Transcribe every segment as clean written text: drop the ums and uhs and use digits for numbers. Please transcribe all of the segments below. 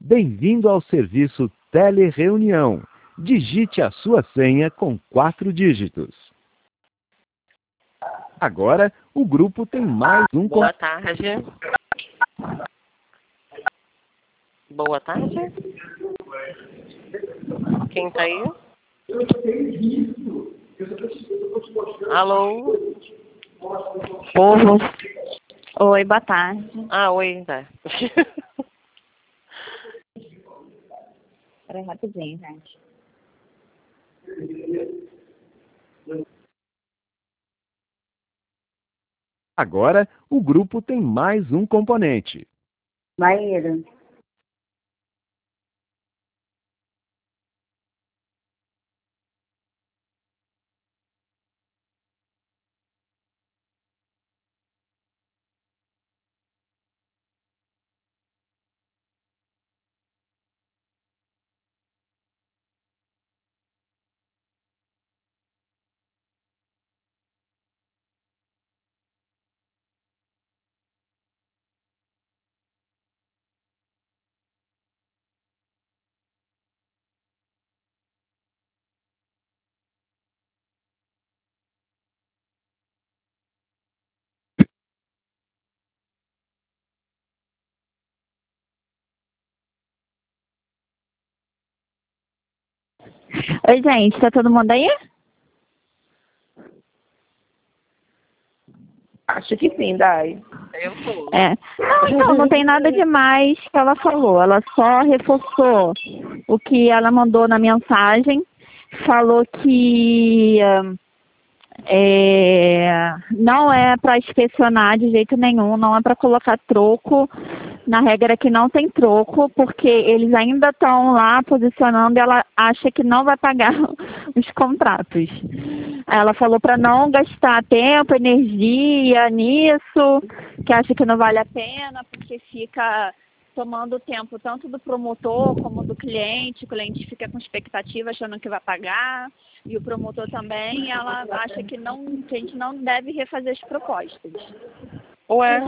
Bem-vindo ao serviço Telereunião. Digite a sua senha com 4 dígitos. Agora, o grupo tem mais um... Boa tarde. Boa tarde. Quem tá aí? Alô? Povo. Oi, boa tarde. Ah, oi, tá. Peraí, rapidinho, gente. Agora, o grupo tem mais um componente. Maíra. Oi, gente, tá todo mundo aí? Acho que sim, Dai. Eu tô. Não tem nada demais que ela falou. Ela só reforçou o que ela mandou na mensagem. Falou que não é para inspecionar de jeito nenhum, não é para colocar troco. Na regra que não tem troco, porque eles ainda estão lá posicionando e ela acha que não vai pagar os contratos. Ela falou para não gastar tempo, energia nisso, que acha que não vale a pena, porque fica tomando tempo tanto do promotor como do cliente. O cliente fica com expectativa achando que vai pagar, e o promotor também. Ela acha que a gente não deve refazer as propostas. Ué?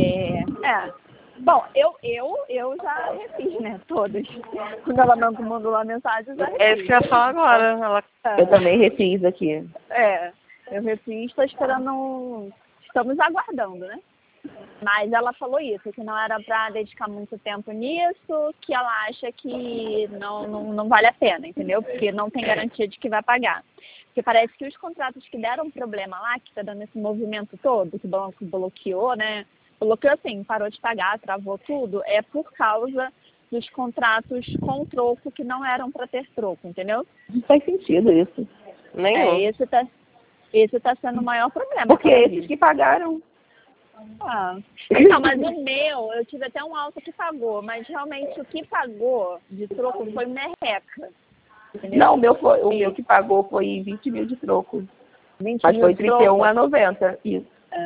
Bom, eu já refiz, né, todas. Quando ela mandou lá a mensagem, eu já refiz. É isso que eu ia falar agora. Eu também refiz aqui. Eu refiz, estou esperando, estamos aguardando, né? Mas ela falou isso, que não era para dedicar muito tempo nisso, que ela acha que não vale a pena, entendeu? Porque não tem garantia de que vai pagar. Porque parece que os contratos que deram problema lá, que está dando esse movimento todo, que o banco bloqueou, né? Bloqueou assim, parou de pagar, travou tudo, é por causa dos contratos com troco que não eram para ter troco, entendeu? Não faz sentido isso. Nenhum. Esse tá sendo o maior problema. Porque esses que pagaram. Não, mas o meu, eu tive até um alto que pagou, mas realmente o que pagou de troco foi merreca. Entendeu? Não, o meu que pagou foi 20 mil de troco. 20 mas mil foi de 31 troco? a 90, isso.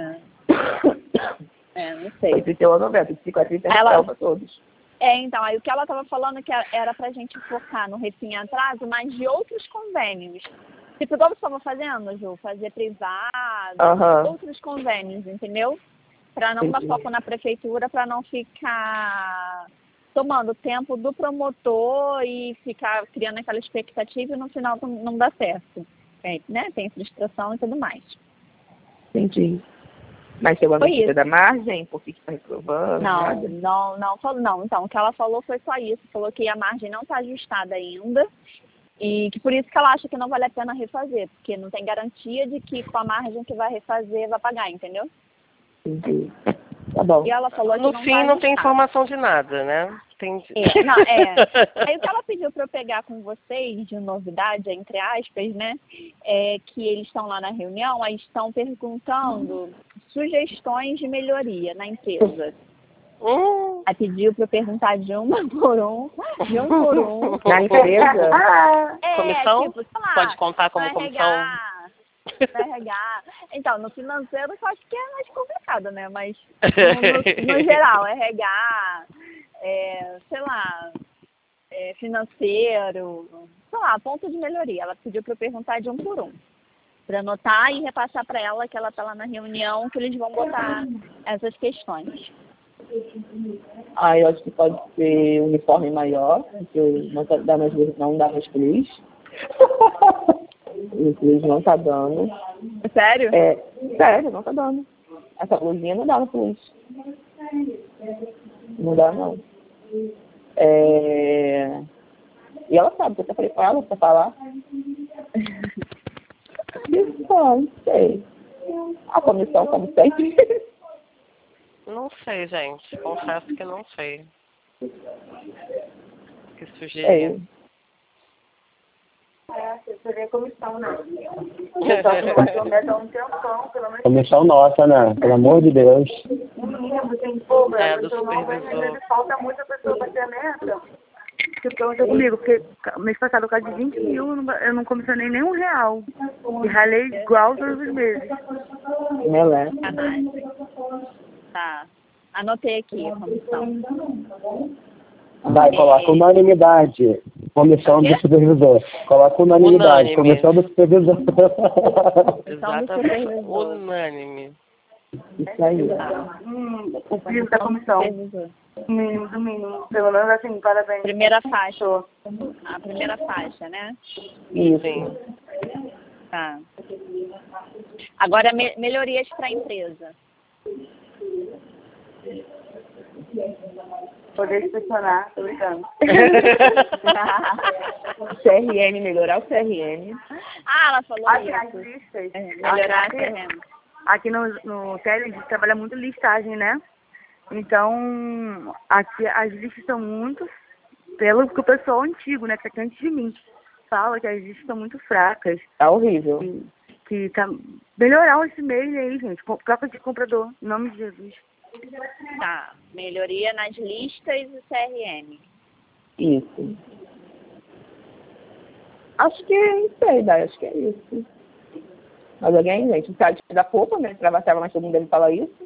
Não sei. Foi 31 a 90, de 50 a 30 reais para todos. Então, aí o que ela estava falando que era pra gente focar no refim atraso, mas de outros convênios. Tipo, igual você estava fazendo, Ju, fazer privado, outros convênios, entendeu? Para não dar foco na prefeitura, para não ficar tomando tempo do promotor e ficar criando aquela expectativa e no final não dá certo. Né? Tem frustração e tudo mais. Entendi. Mas chegou a notícia da margem? Por que está reprovando? Não. Então, o que ela falou foi só isso. Falou que a margem não está ajustada ainda e que por isso que ela acha que não vale a pena refazer, porque não tem garantia de que com a margem que vai refazer vai pagar, entendeu? Entendi. Tá bom. E ela falou No que fim, não tem informação de nada, né? Entendi. Aí o que ela pediu para eu pegar com vocês de novidade, entre aspas, né? É que eles estão lá na reunião, aí estão perguntando sugestões de melhoria na empresa. Aí pediu para eu perguntar de um por um. Na empresa? Comissão? Tipo, sei lá, pode contar como comissão? RH. Então, no financeiro eu acho que é mais complicado, né? Mas no geral, RH, sei lá, financeiro, sei lá, ponto de melhoria. Ela pediu para eu perguntar de um por um, para anotar e repassar para ela que ela está lá na reunião, que eles vão botar essas questões. Ah, eu acho que pode ser uniforme maior, porque não dá mais cruz. O cruz não tá dando. Sério? Sério, não tá dando. Essa blusinha não dá no cruz. Não dá, não. E ela sabe, que eu falei com ela pra falar. Não sei. A comissão, como sempre. Não sei, gente. Confesso que não sei. Que sugerir. Seria comissão, né? Um Comissão nossa, né? Pelo amor de Deus. mínimo, tem pouco, Do supervisor. falta muita pessoa bater a meta. Você pergunta comigo, porque mês passado eu quase de 20 mil, eu não comissionei nem R$1. E ralei igual todos os meses. Melé. Tá. Anotei aqui a comissão. Vai, coloca unanimidade. Comissão do supervisor. Coloca unanimidade. Unânime. Comissão do supervisor. Exatamente. Unânime. Isso aí. O piso da comissão. Mínimo do mínimo. Pelo menos assim, parabéns. Primeira faixa. A primeira faixa, né? Isso. Sim. Tá. Agora, melhorias para a empresa. Poder inspecionar, tô brincando. CRM, melhorar o CRM. Ah, ela falou As isso. listas. Melhorar a CRM. Aqui no Tele, a gente trabalha muito listagem, né? Então, aqui as listas são muito, pelo que o pessoal antigo, né, que tá aqui antes de mim, fala que as listas são muito fracas. Tá horrível. Que tá... Melhorar esse mês aí, gente. Troca de comprador, em nome de Jesus. Tá. Melhoria nas listas e CRM. Isso. Acho que não sei, Dai, acho que é isso. Mas alguém, gente, o site da Poupa, né? Trabalhava, mas todo mundo deve falar isso.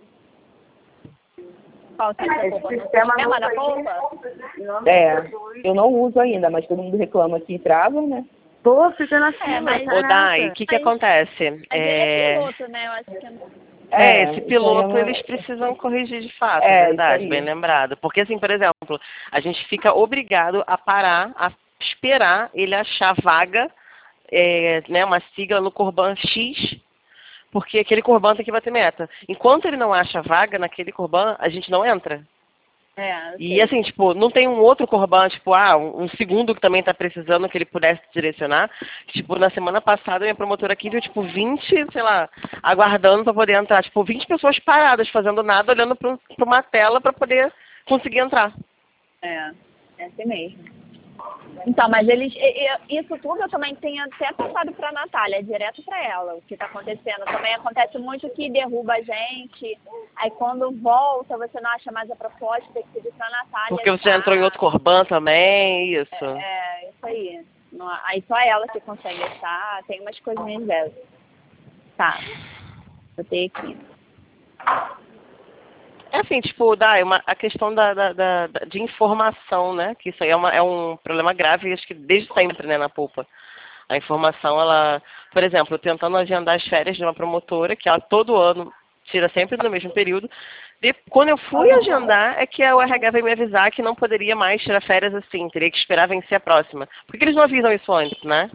Qual site da Poupa? No Sistema sistema da novo aí. Poupa? Eu não uso ainda, mas todo mundo reclama que trava, né? Pô, fica na fila. mas- Ô, Dai, o que acontece? Mas ele é piloto, né? Eu acho que é... Esse piloto eles precisam corrigir de fato, é verdade, isso aí. bem lembrado. Porque, assim, por exemplo, a gente fica obrigado a parar, a esperar ele achar vaga, né, uma sigla no Corban X, porque aquele Corban tem que bater meta. Enquanto ele não acha vaga naquele Corban, a gente não entra. E assim, tipo, não tem um outro Corban, tipo, um segundo que também tá precisando que ele pudesse direcionar. Tipo, na semana passada, minha promotora aqui viu, tipo, 20, sei lá, aguardando pra poder entrar. Tipo, 20 pessoas paradas, fazendo nada, olhando pra uma tela pra poder conseguir entrar. É assim mesmo. Então, mas isso tudo eu também tenho até passado para a Natália, direto para ela, o que está acontecendo. Também acontece muito que derruba a gente, aí quando volta você não acha mais a proposta, tem que pedir para a Natália. Porque você já entrou em outro Corban também, isso. Isso aí. Aí só ela que consegue achar, tem umas coisinhas dessas. Tá, botei aqui. É assim, tipo, a questão de informação, né? Que isso aí é um problema grave, acho que desde sempre, né, na Poupa. A informação, ela, por exemplo, tentando agendar as férias de uma promotora, que ela todo ano tira sempre no mesmo período. E quando eu fui agendar, é que a RH veio me avisar que não poderia mais tirar férias assim, teria que esperar vencer a próxima. Por que eles não avisam isso antes, né?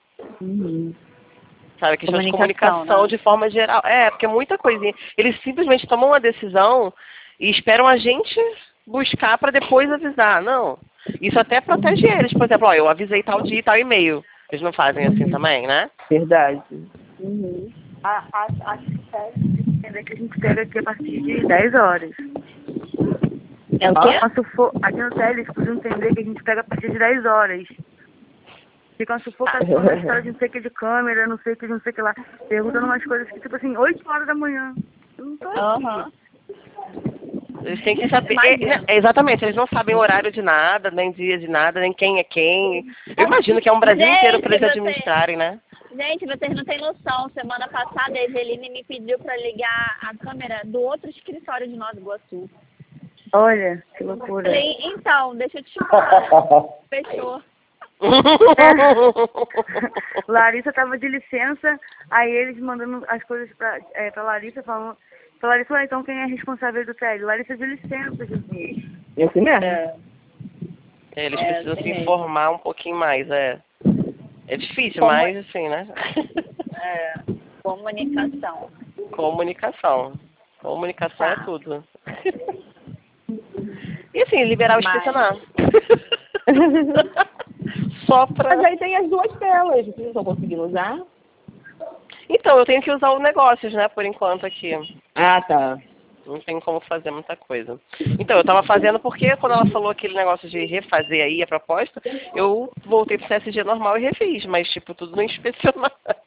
Sabe, questão de comunicação, né? De forma geral. Porque é muita coisinha. Eles simplesmente tomam uma decisão e esperam a gente buscar para depois avisar. Não. Isso até protege eles. Por exemplo, eu avisei tal dia e tal e-mail. Eles não fazem assim também, né? Verdade. Acho que a gente pega aqui a partir de 10 horas. É o quê? Aqui no Tele, eles precisam entender que a gente pega a partir de 10 horas. Fica uma sufocação na história de não sei o que de câmera, não sei o que lá. Perguntando umas coisas que, tipo assim, 8 horas da manhã. Eu não tô aqui. Eles têm que saber. Exatamente, eles não sabem o horário de nada, nem dia de nada, nem quem é quem. Eu imagino que é um Brasil inteiro para eles administrarem, né? Gente, vocês não têm noção. Semana passada a Eveline me pediu para ligar a câmera do outro escritório de Nova Iguaçu. Olha, que loucura. Falei, então, deixa eu te falar. Fechou. Larissa tava de licença, aí eles mandando as coisas pra Larissa, falando Larissa, ué, então quem é responsável do tele? Larissa de licença, Jesus. É assim mesmo? Eles precisam se informar um pouquinho mais, É difícil, Como- mas assim, né? Comunicação. Comunicação. Comunicação é tudo. E assim, liberar o inspecionar. Só pra... Mas aí tem as duas telas, vocês não estão conseguindo usar? Então, eu tenho que usar o negócios, né, por enquanto aqui. Ah, tá. Não tem como fazer muita coisa. Então, eu tava fazendo porque quando ela falou aquele negócio de refazer aí a proposta, eu voltei pro CSG normal e refiz, mas tipo, tudo no inspecionar.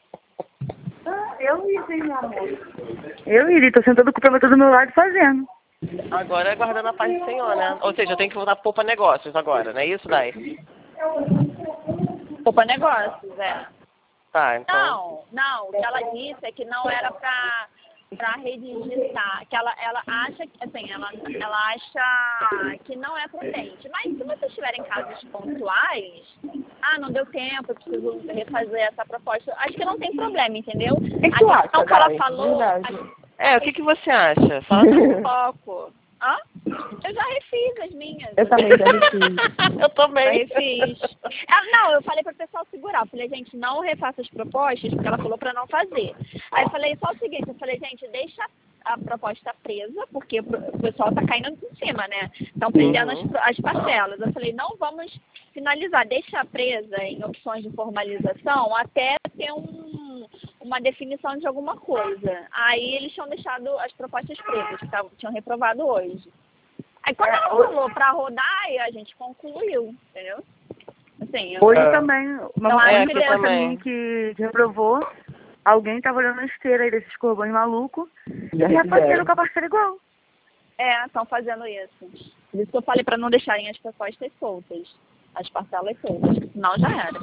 Eu iria, meu amor. Eu iria, tô sentando com o promotor do meu lado fazendo. Agora é guardando a paz do Senhor, né? Ou seja, eu tenho que voltar pro Poupa Negócios agora, não é isso, Dai? Poupa negócios, Tá, então... Não, o que ela disse é que não era pra redigitar, que ela acha, assim, ela acha que não é prudente. Mas se vocês tiverem casos pontuais, não deu tempo, eu preciso refazer essa proposta, acho que não tem problema, entendeu? O que tu A acha, questão que ela Dai? falou... Verdade. o que você acha? Fala Um pouco. Eu já refiz as minhas. Eu também já fiz. Eu Já também. refiz. Não, eu falei para o pessoal segurar. Eu falei, gente, não refaça as propostas, porque ela falou para não fazer. Aí eu falei só o seguinte, eu falei, gente, deixa a proposta presa, porque o pessoal tá caindo em cima, né? Estão prendendo as parcelas. Eu falei, não vamos finalizar, deixa presa em opções de formalização até ter uma definição de alguma coisa. Aí eles tinham deixado as propostas presas, que tinham reprovado hoje. Aí quando ela falou para rodar, aí a gente concluiu, entendeu? Assim, Hoje também, uma acho que proposta também. minha que reprovou, alguém tava olhando a esteira aí desses corbões malucos e refazeram com a parceira igual. estão fazendo isso. Por isso que eu falei para não deixarem as propostas soltas, as parcelas soltas, senão já era.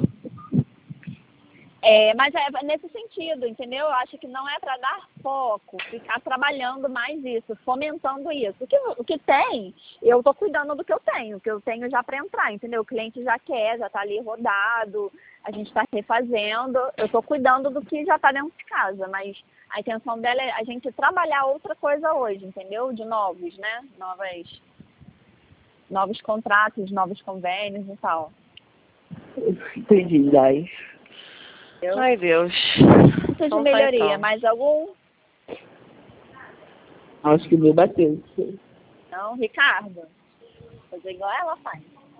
Mas é nesse sentido, entendeu? Eu acho que não é para dar foco, ficar trabalhando mais isso, fomentando isso. O que tem, eu estou cuidando do que eu tenho já para entrar, entendeu? O cliente já quer, já está ali rodado, a gente está refazendo, eu estou cuidando do que já está dentro de casa, mas a intenção dela é a gente trabalhar outra coisa hoje, entendeu? De novos, né? Novos contratos, novos convênios e tal. Entendi, Dai. Ai, Deus. Isso de melhoria, então. mais algum? Acho que me bateu. Não, Ricardo. Fazer igual ela faz.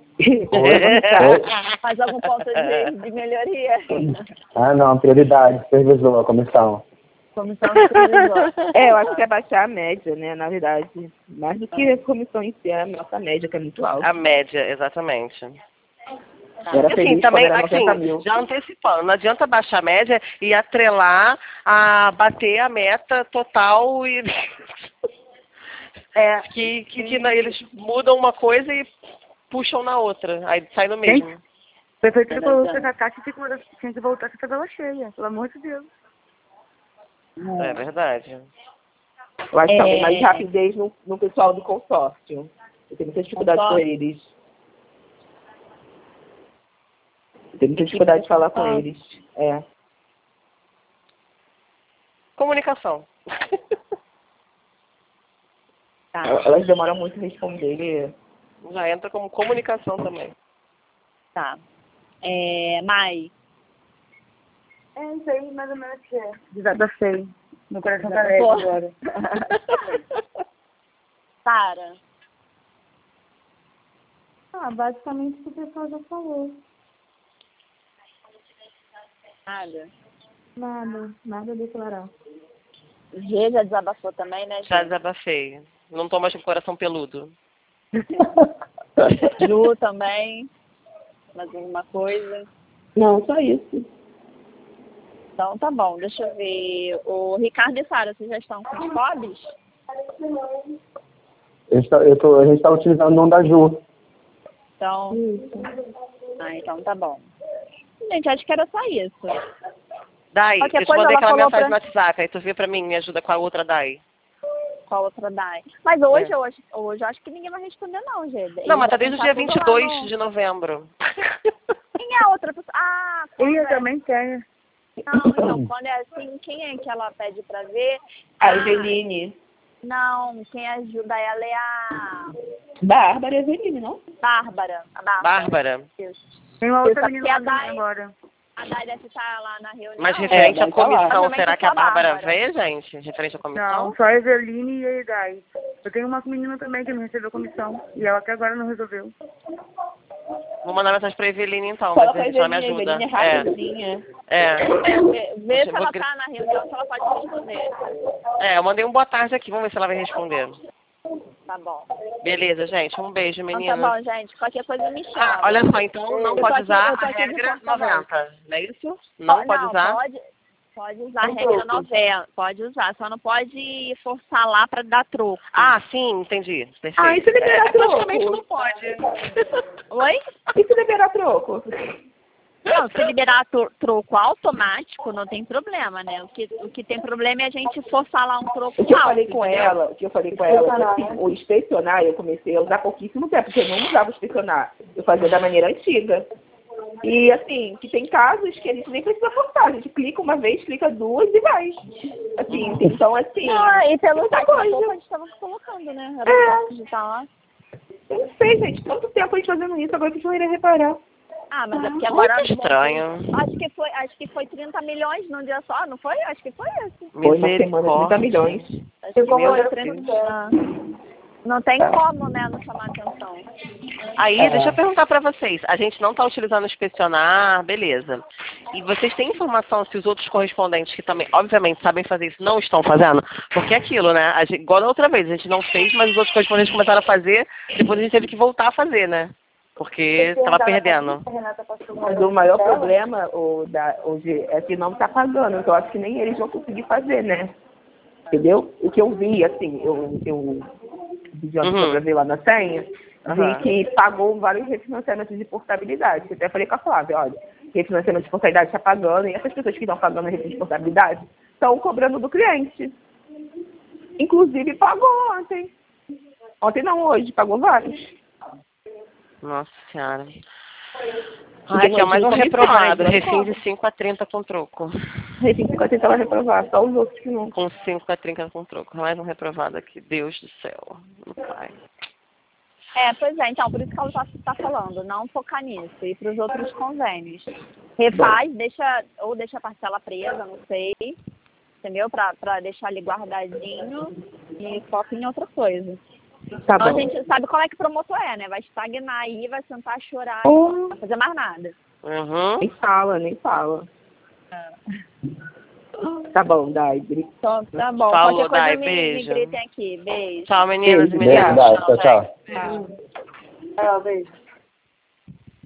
Oi? Faz algum ponto de melhoria? Não, prioridade, supervisor, comissão. Comissão de supervisor. Eu acho que é baixar a média, né, na verdade. Mais do que a comissão em si, é a nossa média, que é muito alta. A média, exatamente. Era Assim, feliz também, quando era 90 mil. já antecipando, não adianta baixar a média e atrelar a bater a meta total e que eles mudam uma coisa e puxam na outra, aí sai no mesmo. A prefeitura falou que a Cátia tinha que voltar com a tabela cheia, pelo amor de Deus. É verdade. Eu acho que também mais rapidez no pessoal do consórcio. Eu tenho muita dificuldade com eles. Tenho muita dificuldade de falar com eles. Comunicação. Elas demoram muito a responder. Já entra como comunicação também. Tá. Mai. Isso aí, mais ou menos que é. Desabafei. Meu coração tá leve agora. Sara. Basicamente o que o pessoal já falou. Nada a declarar. G já desabafou também, né, G? Já desabafei. Não tô mais com o coração peludo. Ju também. Mais alguma coisa? Não, só isso. Então tá bom, deixa eu ver. O Ricardo e Sara, vocês já estão com os FOBs? A gente está utilizando o nome da Ju. Então. Então tá bom. Gente, acho que era só isso. Dai, Qualquer eu te coisa, mandei ela aquela falou mensagem no WhatsApp, aí tu vê pra mim, me ajuda com a outra Dai. Com a outra Dai. Mas hoje eu acho que ninguém vai responder não, gente. Não, mas tá desde o dia 22 de novembro. Quem é a outra pessoa? Eu também tenho. Não, então, quando é assim, quem é que ela pede pra ver? A Eveline. Não, quem ajuda ela é a Bárbara Eveline, não? Bárbara. A Bárbara. Bárbara. Isso. Tem uma outra Porque menina lá a também Dai, agora. a Dai deve estar lá na reunião. Mas referente à vai falar. comissão, Provavelmente será que a só a Bárbara Bárbara. vê, gente? Referente à comissão? Não, só a Eveline e a Idai. Eu tenho uma menina também que não recebeu comissão. E ela até agora não resolveu. Vou mandar mensagem pra Eveline então, Fala ver com a se ela me Eveline, ajuda. Eveline é rapidinha. Vê se Vou ela gri- tá na reunião, se ela pode responder. Eu mandei um boa tarde aqui, vamos ver se ela vai responder. Tá bom. Beleza, gente. Um beijo, Então meninas. tá bom, gente. Qualquer coisa me chama. Ah, olha só, então não Eu tô pode aqui- usar eu tô a aqui de regra Porto Alegre. 90, não é isso? Não pode usar? Pode usar a regra 90. Pode usar, só não pode forçar lá pra dar troco. Ah, sim, entendi. Perfeito. Ah, e se liberar praticamente troco? não pode. Oi? E se liberar troco? Não, se liberar troco automático, não tem problema, né? O que tem problema é a gente forçar lá um troco O que eu alto, falei com entendeu? ela, assim, o inspecionar eu comecei a usar há pouquíssimo tempo, porque eu não usava o inspecionar. Eu fazia da maneira antiga. E assim, que tem casos que a gente nem precisa forçar, a gente clica uma vez, clica duas e vai. Assim, então assim. Ah, e pelo muita site da coisa. roupa a gente tava colocando, né? Era só digitar lá. Eu não sei, gente, tanto tempo a gente fazendo isso, agora que a gente não iria reparar. Ah, mas é porque agora... Muito estranho. Acho que foi 30 milhões num dia só, não foi? Acho que foi esse. Foi uma semana, 30 milhões. Acho que Meu foi Deus. 30. Não tem como, né, não chamar atenção. Aí, deixa eu perguntar pra vocês. A gente não tá utilizando o inspecionar, beleza. E vocês têm informação se os outros correspondentes que também, obviamente, sabem fazer isso, não estão fazendo? Porque é aquilo, né? Igual da outra vez, a gente não fez, mas os outros correspondentes começaram a fazer, depois a gente teve que voltar a fazer, né? Porque tava perdendo. Mas o maior problema hoje é que não está pagando, então eu acho que nem eles vão conseguir fazer, né? Entendeu? O que eu vi, assim, eu pra ver lá na senha, vi que pagou vários refinanciamentos de portabilidade. Eu até falei com a Flávia, olha, refinanciamento de portabilidade está pagando, e essas pessoas que estão pagando refinanciamento de portabilidade estão cobrando do cliente. Inclusive pagou ontem. Ontem não, hoje, pagou vários. Nossa senhora. Ai, que é mais um reprovado. Refim de 5 a 30 com troco. Refim de 5 a 30 vai reprovar, só os outros que não. Com 5 a 30 com troco. Mais um reprovado aqui. Deus do céu. Não cai. Pois é, então, por isso que ela tá falando, não focar nisso, e para os outros convênios. Refaz, deixa a parcela presa, não sei, entendeu? Pra deixar ali guardadinho e foca em outra coisa. Tá Então bom. a gente sabe como é que promotor é, né? Vai estagnar aí, vai sentar, chorar, não vai fazer mais nada. Nem fala. Tá bom, Dai. Então, tá bom. Falou, Qualquer coisa Dai, me beijo. gritem aqui. Beijo. Tchau, meninas e Beijo, meninos. Dai. Tchau, tchau. Tchau, beijo.